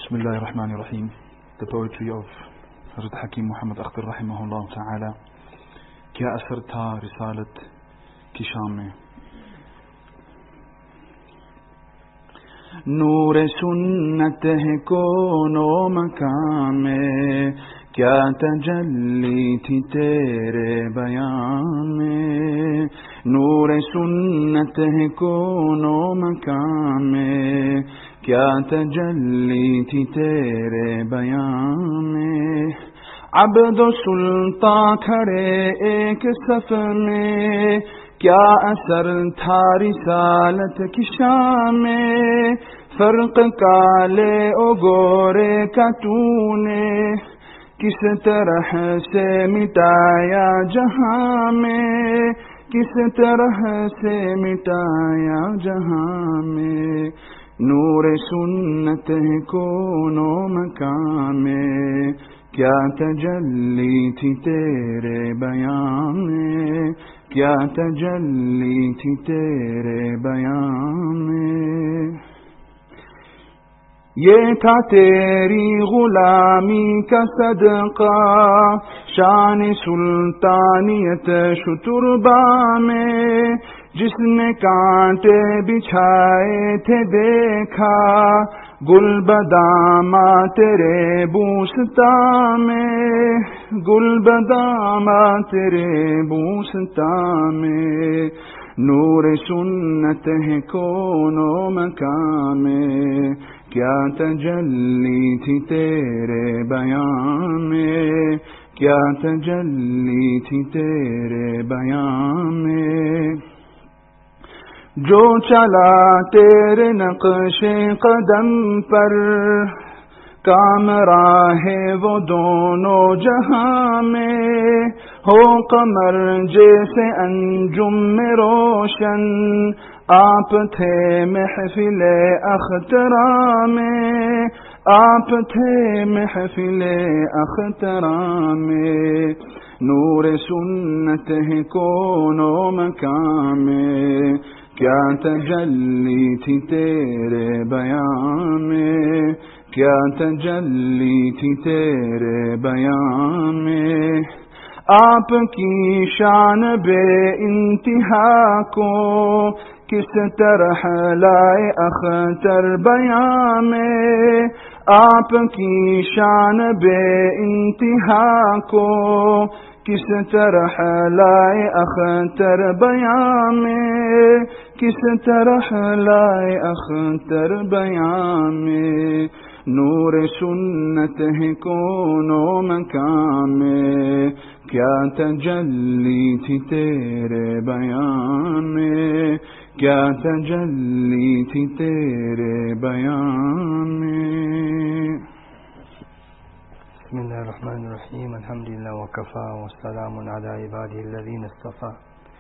Bismillahirrahmanirrahim. The poetry of Hazrat Hakim Muhammad Akhtar Rahimahullah Ta'ala. Kya asar tha risalat ki sham mein. Noor sunnat hai kono makan mein, kya tajalli thi tere bayan mein. Noor sunnat hai kono makan mein, کیا تجلی تھی تیرے بیان میں. عبد و سلطان کھڑے ایک صف میں, کیا اثر تھا رسالت کی شان میں. فرق کالے و گورے کا تو نے کس طرح سے مٹایا جہاں میں, کس طرح سے مٹایا جہاں میں. نور سنت ہے کونو مکان میں, کیا تجلی تھی تیرے بیان میں, کیا تجلی تھی تیرے بیان میں. یہ تھا تیری غلامی کا صدقہ, شان سلطانیت شتربا میں. جس نے کانٹے بچھائے تھے دیکھا, گل بداما تیرے بوستان میں, گل بداما تیرے بوستان میں. نور سنت ہے کونو مکان میں, کیا تجلی تھی تیرے بیان میں, کیا تجلی تھی تیرے بیان میں. جو چلا تیرے نقش قدم پر, کام راہ وہ دونوں جہاں میں. ہو قمر جیسے انجم میں روشن, آپ تھے محفل اختراء میں, آپ تھے محفل اختراء میں. نور سنت ہے کونو مکان میں, کیا تجلی تھی تیرے بیان میں, کیا تجلی تھی تیرے بیان میں. آپ کی شان بے انتہا کو کس طرح لائے اختر بیان میں. آپ کی شان بے انتہا کو کس طرح لائے اختر بیان میں, کس طرح لائے اختر بیان میں. نور سنت ہے کونو مکان میں, کیا تجلی تھی تیرے بیان میں, کیا تجلی تھی تیرے بیان میں. بسم اللہ الرحمن الرحیم. الحمدللہ وکفا والسلام علی عبادہ الذین اصطفیٰ.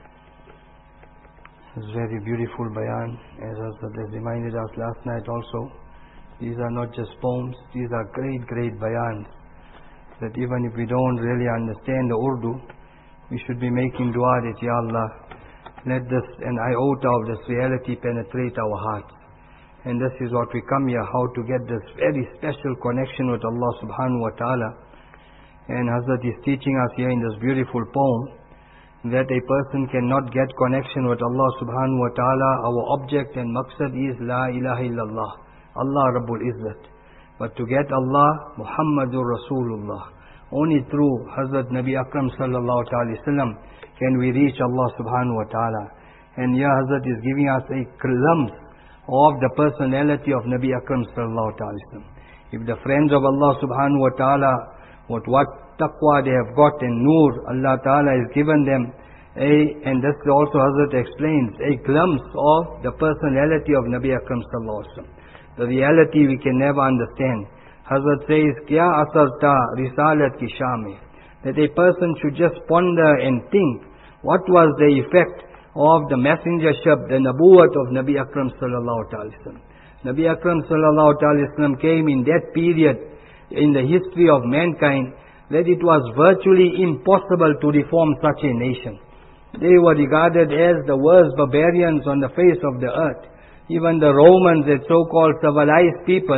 It's very beautiful bayan, as Hazrat has reminded us last night also. These are not just poems, these are great, great bayans, that even if we don't really understand the Urdu, we should be making dua that, Ya Allah, let this an iota of this reality penetrate our hearts. And this is what we come here, how to get this very special connection with Allah subhanahu wa ta'ala. And Hazrat is teaching us here in this beautiful poem that a person cannot get connection with Allah subhanahu wa ta'ala. Our object and maqsad is La ilaha illallah, Allah Rabbul Izzat. But to get Allah, Muhammadur Rasulullah, only through Hazrat Nabi Akram sallallahu alaihi wasallam can we reach Allah subhanahu wa ta'ala. And here Hazrat is giving us a glimpse of the personality of Nabi Akram sallallahu alaihi wasallam. If the friends of Allah subhanahu wa ta'ala, with what taqwa they have got and nur Allah ta'ala has given them, and this also Hazrat explains, a glimpse of the personality of Nabi Akram sallallahu alaihi wasallam. The reality we can never understand. Hazrat says, Kya asar tha risalat ki shame, that a person should just ponder and think, what was the effect of the messengership, the nabuwat of Nabi Akram sallallahu alaihi wasallam. Nabi Akram sallallahu alaihi wasallam came in that period in the history of mankind that it was virtually impossible to reform such a nation. They were regarded as the worst barbarians on the face of the earth. Even the Romans, that so-called civilized people,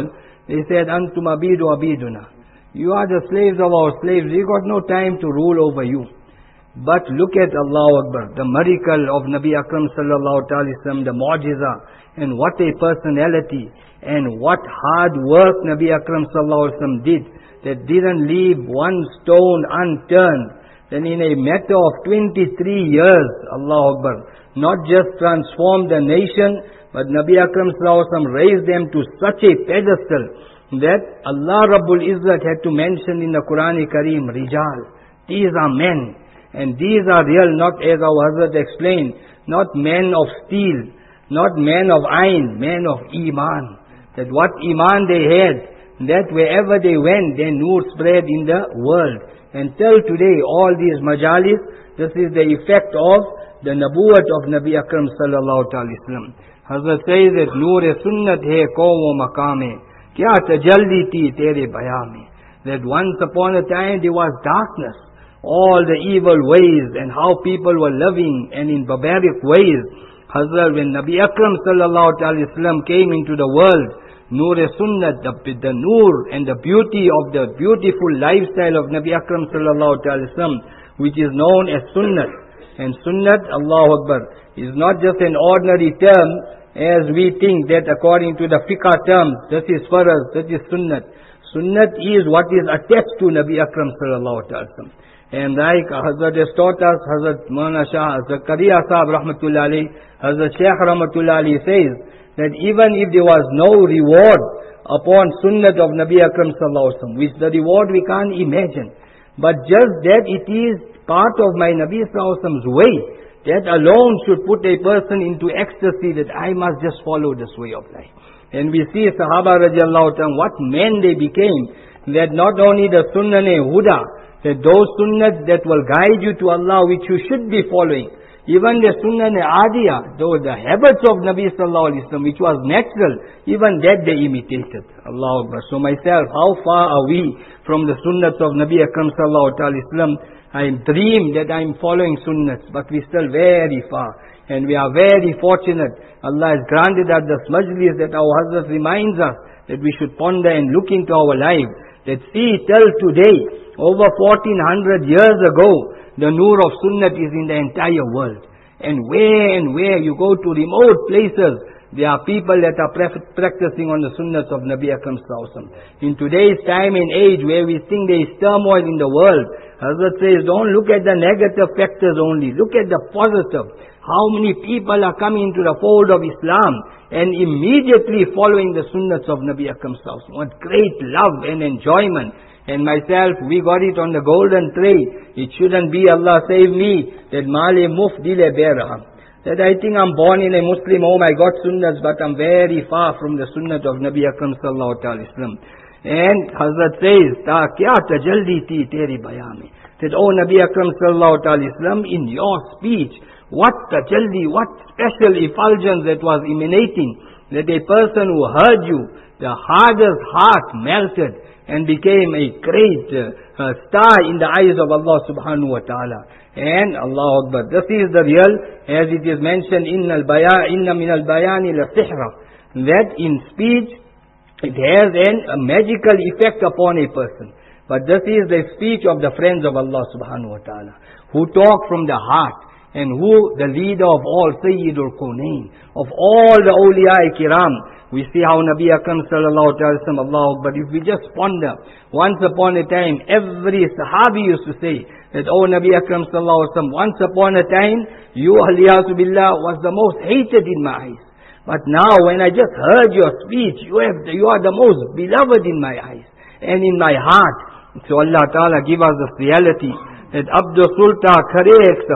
They said, Antum abidu abiduna. You are the slaves of our slaves. We got no time to rule over you. But look at Allahu Akbar, the miracle of Nabi Akram sallallahu alaihi wasallam, the mu'jiza, and what a personality, and what hard work Nabi Akram sallallahu alaihi wasallam did, that didn't leave one stone unturned. Then in a matter of 23 years, Allahu Akbar, not just transformed the nation, but Nabi Akram sallallahu alaihi wasallam raised them to such a pedestal that Allah Rabbul Izzat had to mention in the Quran Kareem, Rijal, these are men. And these are real, not as our Hazrat explained, not men of steel, not men of iron, men of Iman. That what Iman they had, that wherever they went, their nur spread in the world. And till today, all these majalis, this is the effect of the nabuwat of Nabi Akram sallallahu alaihi wasallam. Hazrat says that Noor sunnat hai qaum wa maqame, kya tajalli thi tere bayame. That once upon a time there was darkness, all the evil ways and how people were living and in barbaric ways. Hazrat, when Nabi Akram sallallahu alaihi wasallam came into the world, Noor Sunnat, the Noor and the beauty of the beautiful lifestyle of Nabi Akram sallallahu alaihi wasallam, which is known as Sunnat. And Sunnat, Allahu Akbar, is not just an ordinary term as we think that according to the fiqh terms, this is farz, this is Sunnat. Sunnat is what is attached to Nabi Akram sallallahu alaihi wasallam. And like Hazrat has taught us, Hazrat Maulana Shah Zakaria Sahib Rahmatullah alayhi, Hazrat Shaykh Rahmatullah alayhi says that even if there was no reward upon Sunnat of Nabi Akram sallallahu alaihi wasallam, which the reward we can't imagine, but just that it is part of my Nabi sallallahu alaihi wasallam's way, that alone should put a person into ecstasy that I must just follow this way of life. And we see Sahaba radiallahu ta'ala, what men they became, that not only the Sunnah-e-Huda, that those sunnahs that will guide you to Allah, which you should be following. Even the sunnah-e-adiyah, though the habits of Nabi sallallahu alaihi wasallam, which was natural, even that they imitated. Allahu Akbar. So myself, how far are we from the sunnahs of Nabi Akram sallallahu alaihi wasallam? I dream that I am following sunnahs, but we still very far. And we are very fortunate. Allah has granted us this majlis that our Hazrat reminds us that we should ponder and look into our lives. That see, till today, over 1400 years ago, the Noor of Sunnat is in the entire world. And where you go to remote places, there are people that are practicing on the Sunnats of Nabi Akram sallallahu alaihi wasallam. In today's time and age where we think there is turmoil in the world, Hazrat says, don't look at the negative factors only, look at the positive. How many people are coming into the fold of Islam and immediately following the Sunnats of Nabi Akram sallallahu alaihi wasallam. What great love and enjoyment. And myself, we got it on the golden tray. It shouldn't be, Allah save me, that male muf dile beraham. That I think I'm born in a Muslim home, I got sunnahs, but I'm very far from the sunnah of Nabi Akram sallallahu alaihi wasallam. And Hazrat says, Ta kya tajalli thi teri bayame. That, oh Nabi Akram sallallahu alaihi wasallam, in your speech, what tajalli, what special effulgence that was emanating, that a person who heard you, the hardest heart melted and became a great star in the eyes of Allah subhanahu wa ta'ala. And Allah Akbar. This is the real, as it is mentioned, inna min al-bayani la sihra. That in speech, it has a magical effect upon a person. But this is the speech of the friends of Allah subhanahu wa ta'ala, who talk from the heart, and who the leader of all, Sayyidul Qunayn, of all the awliya kiram. We see how Nabi Akram sallallahu alaihi wasallam, Allah Akbar. If we just ponder, once upon a time, every Sahabi used to say that, oh Nabi Akram sallallahu alaihi wasallam, once upon a time, you aliyasu billah was the most hated in my eyes. But now when I just heard your speech, you are the most beloved in my eyes and in my heart. So Allah Ta'ala give us this reality that Abdul Sulta khare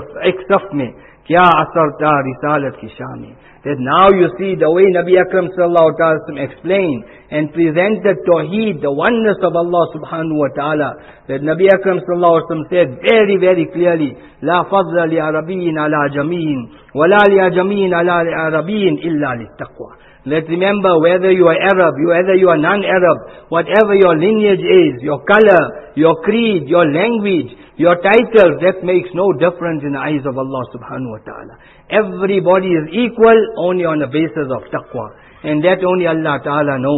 eksaf mein kya asar ta risalat ki shami. That now you see the way Nabi Akram sallallahu alaihi wasallam explained and presented Tawheed, the oneness of Allah subhanahu wa ta'ala. That Nabi Akram sallallahu alaihi wasallam said very, very clearly, La fadla li arabiyyin ala jamiyyin, wa la li ajamiyyin ala arabiyyin illa li taqwa. Let's remember, whether you are Arab, whether you are non-Arab, whatever your lineage is, your color, your creed, your language, your title, that makes no difference in the eyes of Allah subhanahu wa ta'ala. Everybody is equal only on the basis of taqwa. And that only Allah ta'ala knows.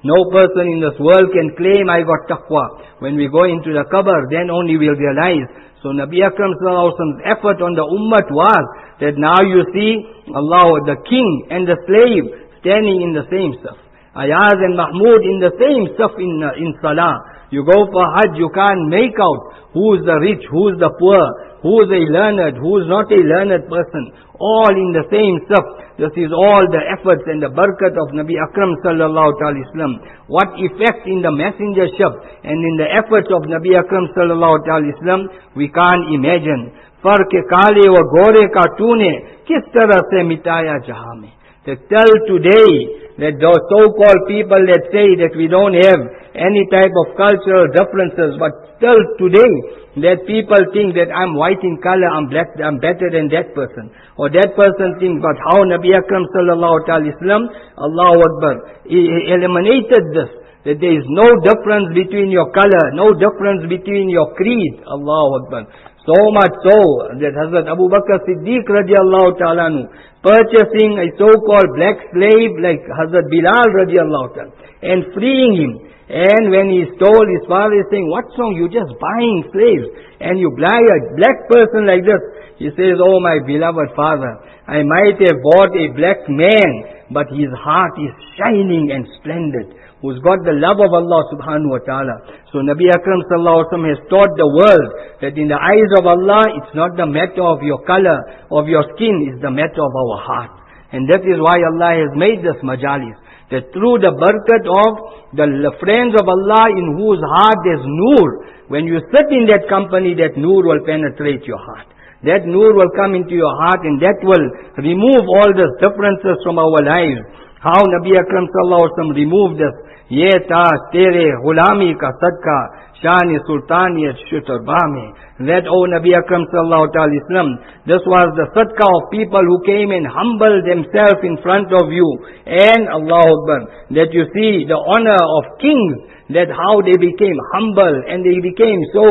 No person in this world can claim I got taqwa. When we go into the qabr, then only we'll realize. So Nabi Akram sallallahu alaihi wasallam's effort on the ummah was that now you see Allah, the king and the slave standing in the same saf. Ayaz and Mahmud in the same saf in salah. You go for Hajj, you can't make out who is the rich, who is the poor, who is a learned, who is not a learned person. All in the same saf. This is all the efforts and the barakat of Nabi Akram sallallahu alaihi wasallam. What effect in the messengership and in the efforts of Nabi Akram sallallahu alaihi wasallam we can't imagine. Fark kaale wa gore ka tune kis tarah se mitaya jahan mein. Till today, that those so-called people that say that we don't have any type of cultural differences, but still today, that people think that I'm white in color, I'm black, I'm better than that person. Or that person thinks, but how Nabi Akram sallallahu alaihi wasallam, Allahu Akbar, he eliminated this. That there is no difference between your color, no difference between your creed. Allahu Akbar. So much so that Hazrat Abu Bakr Siddiq radiallahu ta'ala anhu, purchasing a so-called black slave like Hazrat Bilal radiallahu ta'ala and freeing him. And when he is told, his father is saying, what's wrong? You're just buying slaves and you buy a black person like this. He says, oh my beloved father, I might have bought a black man, but his heart is shining and splendid, who's got the love of Allah subhanahu wa ta'ala. So Nabi Akram sallallahu alaihi wasallam has taught the world that in the eyes of Allah, it's not the matter of your color, of your skin, it's the matter of our heart. And that is why Allah has made this majalis. That through the barakat of the friends of Allah in whose heart there's nur, when you sit in that company, that nur will penetrate your heart. That nur will come into your heart and that will remove all the differences from our lives. How Nabi Akram sallallahu alaihi wasallam removed this. Ye taaj tere ghulami ka sadka shani sultaniyat shutarba mein. That, O Nabi Akram sallallahu alaihi wasallam, this was the sadka of people who came and humbled themselves in front of you. And Allahu Akbar, that you see the honor of kings, that how they became humble and they became so,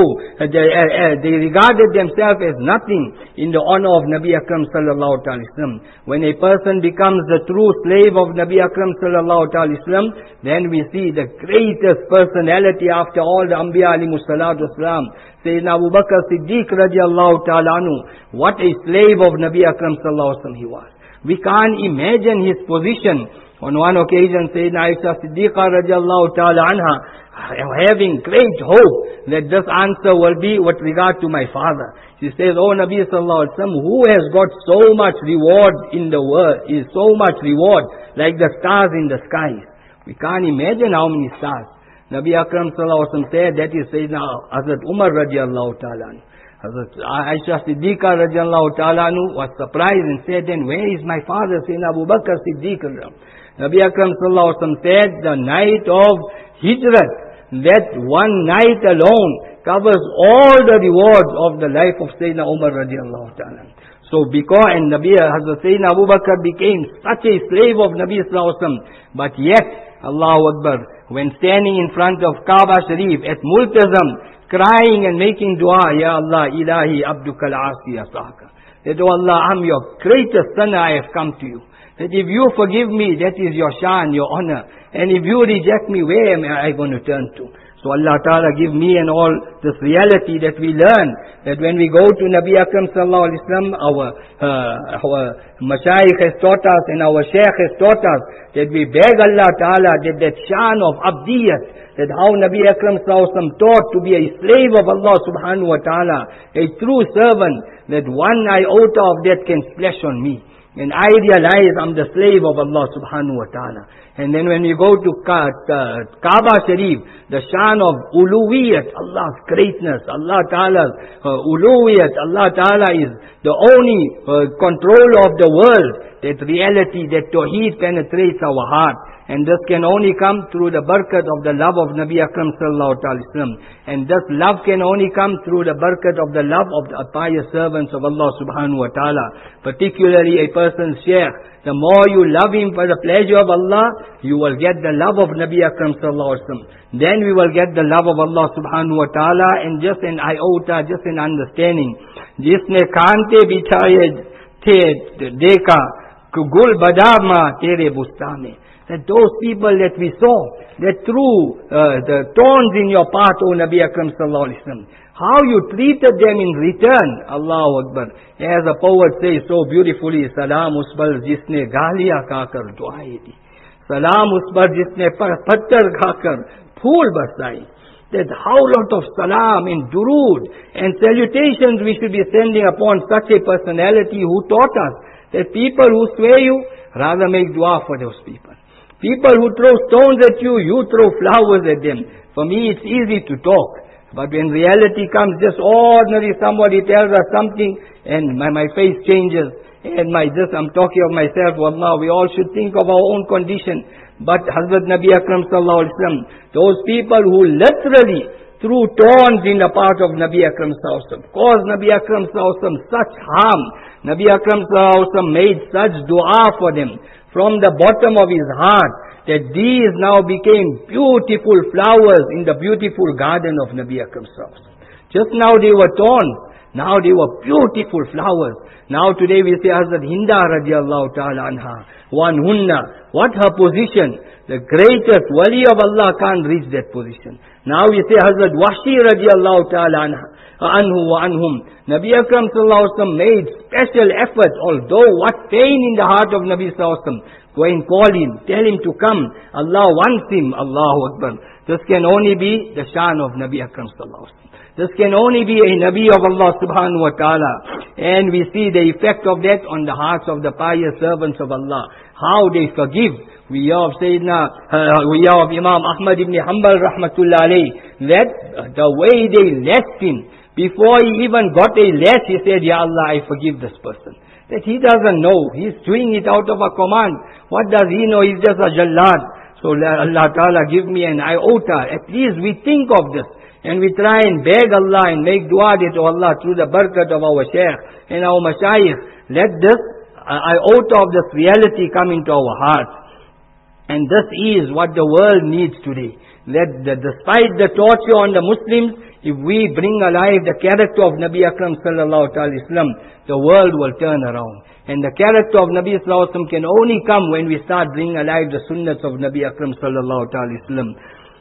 they regarded themselves as nothing in the honor of Nabi Akram sallallahu alaihi wasallam. When a person becomes the true slave of Nabi Akram sallallahu alaihi wasallam, then we see the greatest personality after all the Anbiya alayhimu salatu wasalam, Sayyidina Abu Bakr Siddiq radiallahu ta'ala anhu. What a slave of Nabi Akram sallallahu alaihi wasallam he was. We can't imagine his position. On one occasion, Sayyidina Aisha Siddiqa radiallahu ta'ala anha, having great hope that this answer will be with regard to my father. She says, oh Nabi sallallahu alaihi wasallam, who has got so much reward in the world, is so much reward like the stars in the skies. We can't imagine how many stars. Nabi Akram sallallahu alaihi wasallam said, that is Sayyidina Hazrat Umar radiallahu ta'ala anhu. Hazrat Aisha Siddiqa radiallahu ta'ala anhu was surprised and said, then where is my father, Sayyidina Abu Bakr Siddiq? Nabi Akram sallallahu alaihi wasallam said, the night of Hijrat, that one night alone covers all the rewards of the life of Sayyidina Umar radiallahu ta'ala. So because, and Nabi Hazrat Sayyidina Abu Bakr became such a slave of Nabi sallallahu alaihi wasallam, but yet, Allahu Akbar, when standing in front of Kaaba Sharif at Multazam, crying and making dua, Ya Allah, Ilahi Abdukal Asi Asaka. That, oh Allah, I'm your greatest son, I have come to you. That if you forgive me, that is your shan, your honor. And if you reject me, where am I going to turn to? So Allah Ta'ala give me and all this reality that we learn, that when we go to Nabi Akram sallallahu alaihi wasallam, our mashayikh has taught us and our sheikh has taught us, that we beg Allah Ta'ala that shan of abdiyat, that how Nabi Akram sallallahu alaihi wasallam taught to be a slave of Allah subhanahu wa ta'ala, a true servant, that one iota of that can splash on me. And I realize I'm the slave of Allah subhanahu wa ta'ala. And then when we go to Kaaba Sharif, the shan of uluwiyat, Allah's greatness, Allah Ta'ala's uluwiyat, Allah Ta'ala is the only controller of the world. That reality, that tawheed penetrates our heart. And this can only come through the barakat of the love of Nabi Akram sallallahu alaihi wasallam. And this love can only come through the barakat of the love of the pious servants of Allah subhanahu wa ta'ala. Particularly a person's sheikh. The more you love him for the pleasure of Allah, you will get the love of Nabi Akram sallallahu alaihi wasallam. Then we will get the love of Allah subhanahu wa ta'ala, and just an iota, just an understanding. Jisne kante bichaye the deka, gul badama tere bustame. that those people that we saw, that threw the thorns in your path, O Nabi Akram sallallahu alaihi wasallam, how you treated them in return, Allahu Akbar. As a poet says so beautifully, Salam us par jisne galiya khakar duaye di. Salam us par jisne pattar khakar phool barsaye. That how lot of salam and durood and salutations we should be sending upon such a personality who taught us that people who swear you, rather make dua for those people. People who throw stones at you, you throw flowers at them. For me it's easy to talk. But when reality comes, just ordinary somebody tells us something and my face changes. And I'm talking of myself, wallah, we all should think of our own condition. But Hazrat Nabi Akram sallallahu alaihi wasallam, those people who literally threw thorns in the path of Nabi Akram sallallahu alaihi wasallam, caused Nabi Akram sallallahu alaihi wasallam such harm. Nabi Akram sallallahu alaihi wasallam made such dua for them from the bottom of his heart, that these now became beautiful flowers in the beautiful garden of Nabi Akram sallallahu alaihi wasallam. Just now they were thorns, now they were beautiful flowers. Now today we say Hazrat Hinda radiallahu ta'ala anha, one hunna, what her position? The greatest wali of Allah can't reach that position. Now we say Hazrat Wahshi radiallahu ta'ala anhu wa anhum. Nabi Akram sallallahu alaihi wasallam made special effort, although what pain in the heart of Nabi sallallahu alaihi wasallam. Go and call him, tell him to come. Allah wants him, Allahu Akbar. This can only be the shan of Nabi Akram sallallahu alaihi wasallam. This can only be a Nabi of Allah subhanahu wa ta'ala. And we see the effect of that on the hearts of the pious servants of Allah. How they forgive. We have Imam Ahmad ibn Hanbal rahmatullah alayhi, that the way they left him, before he even got a lash, he said, Ya Allah, I forgive this person. That he doesn't know. He's doing it out of a command. What does he know? He's just a jallad. So Allah Ta'ala give me an iota. At least we think of this. And we try and beg Allah and make dua to Allah through the barakat of our shaykh and our mashayikh. Let this iota of this reality come into our hearts. And this is what the world needs today. That despite the torture on the Muslims, if we bring alive the character of Nabi Akram sallallahu alaihi wasallam, the world will turn around. And the character of Nabi sallallahu alaihi wasallam can only come when we start bringing alive the sunnats of Nabi Akram sallallahu alaihi wasallam.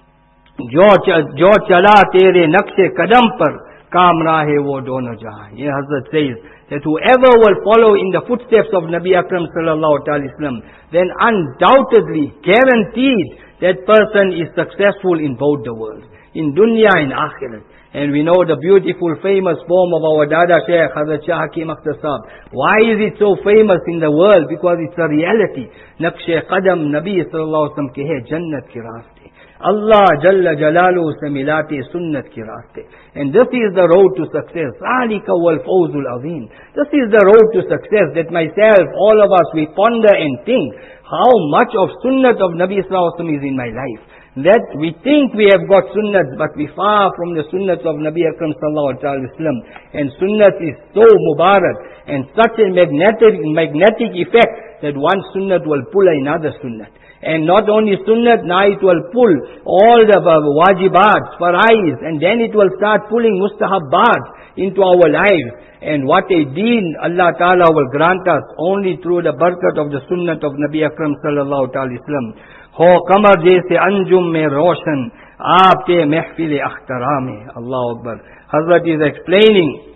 Jo chala tere naqshe kadam par kaam rahe wo dono jahan. Here Hazrat says that whoever will follow in the footsteps of Nabi Akram sallallahu alaihi wasallam, then undoubtedly, guaranteed, that person is successful in both the worlds, in dunya and akhirat. And we know the beautiful famous poem of our Dada Shaykh Hazrat Shah Hakim Akhtar Sahab. Why is it so famous in the world? Because it's a reality. Naqshe qadam Nabi sallallahu alaihi wasallam ke hai jannat ki raaste. Allah Jalla Jalaluhu se milate sunnat ki raaste. And this is the road to success. Zalika wal fawzul azim. This is the road to success, that myself, all of us, we ponder and think how much of sunnat of Nabi sallallahu alaihi wasallam is in my life. That we think we have got sunnat, but we far from the sunnat of Nabi Akram sallallahu alaihi wasallam. And sunnat is so mubarak and such a magnetic effect that one sunnat will pull another sunnat. And not only sunnat, now it will pull all the wajibats, farais, and then it will start pulling mustahabbat into our lives. And what a deen Allah Ta'ala will grant us only through the barakat of the sunnat of Nabi Akram sallallahu alaihi wasallam. Ho qamar jaise anjum mein roshan, aapke mehfil akhtara mein. Allahu Akbar. Hazrat is explaining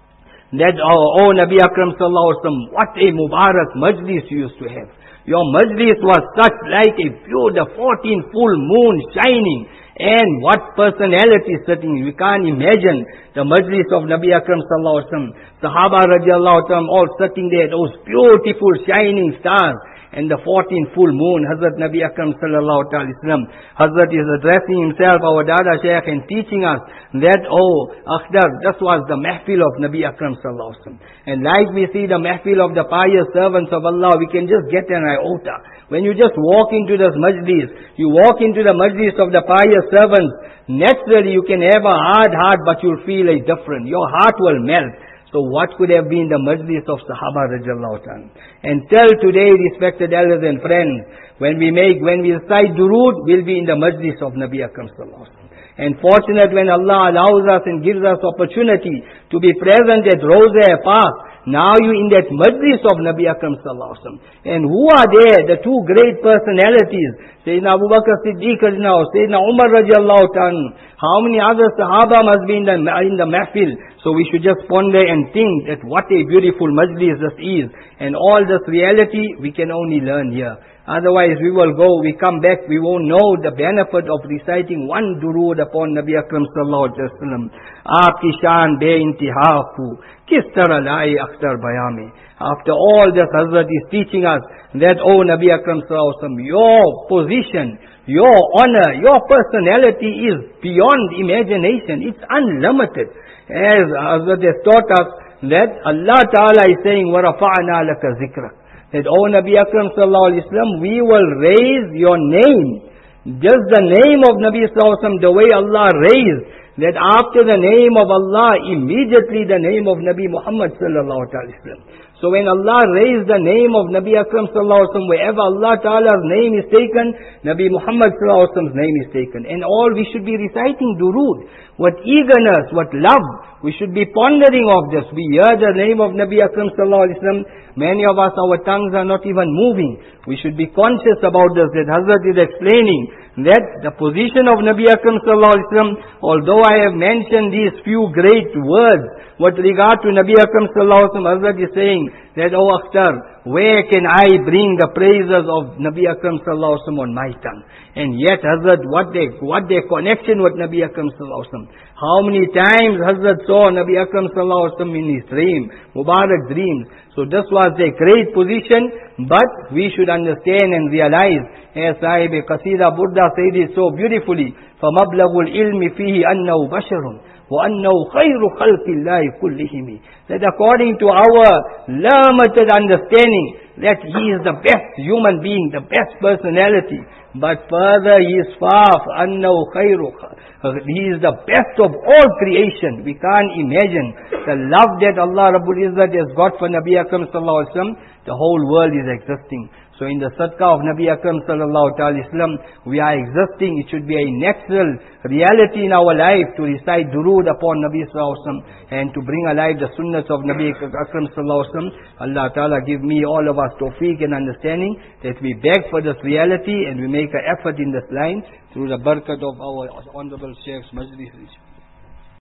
that, oh Nabi Akram sallallahu alaihi wasallam, what a mubarak majlis you used to have. Your majlis was such like a view, the 14 full moon shining. And what personality sitting. We can't imagine the majlis of Nabi Akram sallallahu alaihi wasallam. Sahaba radiallahu ta'ala all sitting there, those beautiful shining stars. And the 14 full moon, Hazrat Nabi Akram sallallahu alaihi wasallam. Hazrat is addressing himself, our Dada Shaykh, and teaching us that, oh, Akhdar, this was the mahfil of Nabi Akram sallallahu alaihi wasallam. And like we see the mahfil of the pious servants of Allah, we can just get an iota. When you just walk into this majlis, you walk into the majlis of the pious servants, naturally you can have a hard heart, but you'll feel a different. Your heart will melt. So what could have been the majlis of Sahaba radiallahu ta'ala? And till today, respected elders and friends, When we recite durood, we'll be in the majlis of Nabi Akram sallallahu alaihi wasallam. And fortunate when Allah allows us and gives us opportunity to be present at Rawza Park. Now you in that majlis of Nabi Akram sallallahu alaihi wasallam. And who are there? The two great personalities. Sayyidina Abu Bakr Siddiq now, Sayyidina Umar radiallahu ta'ala. How many other Sahaba must be in the mahfil? So we should just ponder and think that what a beautiful majlis this is. And all this reality we can only learn here. Otherwise we will go, we come back, we won't know the benefit of reciting one durood upon Nabi Akram sallallahu alaihi wasallam. Aapki shaan be-intiha hu, kis tarah la'i akhtar bayame. After all this, Hazrat is teaching us that, oh Nabi Akram sallallahu alaihi wasallam, your position, your honor, your personality is beyond imagination. It's unlimited. As Hazrat has taught us that Allah Ta'ala is saying, وَرَفَعْنَا لَكَ ذِكْرَكَ. That, oh Nabi Akram sallallahu alaihi wasallam, we will raise your name. Just the name of Nabi sallallahu alaihi wasallam, the way Allah raised, that after the name of Allah, immediately the name of Nabi Muhammad sallallahu alaihi wasallam. So when Allah raised the name of Nabi Akram sallallahu alaihi wasallam, wherever Allah Ta'ala's name is taken, Nabi Muhammad sallallahu alaihi wasallam's name is taken. And all we should be reciting durood. What eagerness, what love. We should be pondering of this. We hear the name of Nabi Akram sallallahu alaihi wasallam. Many of us, our tongues are not even moving. We should be conscious about this. That Hazrat is explaining that the position of Nabi Akram sallallahu alaihi wasallam, although I have mentioned these few great words, with regard to Nabi Akram sallallahu alaihi wasallam, Hazrat is saying that, oh Akhtar, where can I bring the praises of Nabi Akram sallallahu alaihi wasallam on my tongue? And yet Hazrat, what their connection with Nabi Akram sallallahu alaihi wasallam. How many times Hazrat saw Nabi Akram sallallahu alaihi wasallam in his dream, Mubarak dreams. So this was their great position, but we should understand and realize, as Sahib Qasida Burda said it so beautifully, فَمَبْلَغُ الْإِلْمِ فِيهِ أَنَّهُ بَشَرٌ وَأَنَّهُ خَيْرُ خَلْقِ اللَّهِ كُلِّهِمِ. That according to our limited understanding, that he is the best human being, the best personality. But further, he is far, أَنَّهُ خَيْرُ. He is the best of all creation. We can't imagine the love that Allah Rabbul Izzat has got for Nabi Akram sallallahu alaihi wasallam. The whole world is existing. So in the sadaqah of Nabi Akram sallallahu alaihi wasallam, we are existing. It should be a natural reality in our life to recite durood upon Nabi sallallahu alaihi wasallam and to bring alive the sunnahs of Nabi Akram sallallahu alaihi wasallam. Allah Ta'ala give me, all of us, tawfiq and understanding that we beg for this reality and we make an effort in this line through the barakat of our honorable Sheikh's majlis.